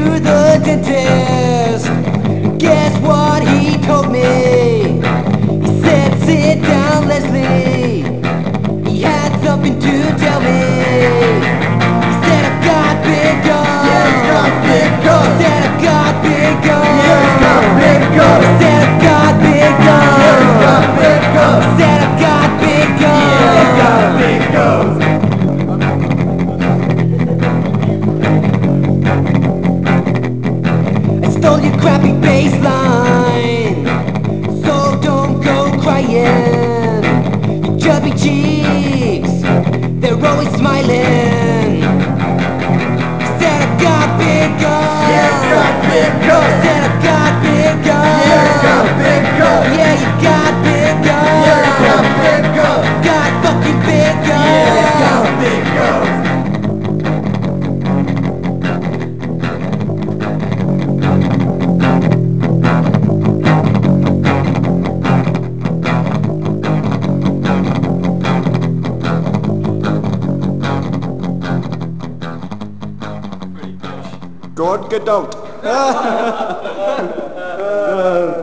to the dentist. Guess what he told me? He said, sit down, Leslie. He had something to tell me. He said, I've got big guns. Yeah, he's got big guns. He said, I've got big guns. Yeah, he's got big guns. He said, I've got big guns. Yeah, he's got big guns. He said, I've got big guns. Yeah, he's got big guns. I stole your crappy bass line, so don't go crying. Your chubby cheeks, they're always smiling. Said I got big guns. Yeah, you got big guns. Said I got big guns. Yeah, you got big guns. Yeah, you got big guns. Yeah, you got big guns. Got fucking big guns. Yeah, you got big guns. Gut gedauert.